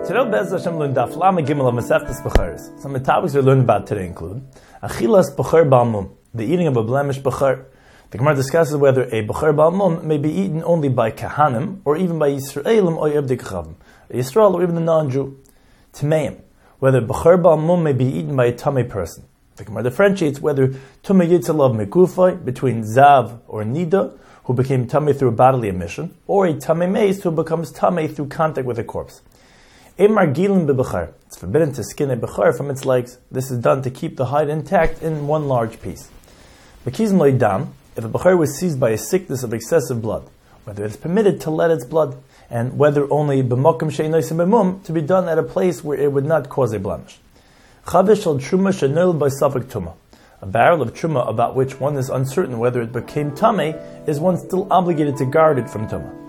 Today, Bez Hashem learned Daf Lama Gimel of Masechtas Becharos. Some of the topics we learned about today include Achilas Bechar Bal Mum, the eating of a blemished Bechar. The Gemara discusses whether a Bechar Bal Mum may be eaten only by Kahanim or even by Yisraelim or Yevdei Kachavim, Yisrael or even the non-Jew. Tameim, whether Bechar Bal Mum may be eaten by a Tamei person. The Gemara differentiates whether Tumei Yitzalav Mekufai between Zav or Nida, who became Tamei through a bodily emission, or a Tamei Meis who becomes Tamei through contact with a corpse. It's forbidden to skin a bechar from its legs. This is done to keep the hide intact in one large piece. If a bechar was seized by a sickness of excessive blood, whether it's permitted to let its blood, and whether only b'mokum she'inosim b'mum to be done at a place where it would not cause a blemish. Chavish al truma shenil by safek tuma. A barrel of truma about which one is uncertain whether it became tamei is one still obligated to guard it from tuma.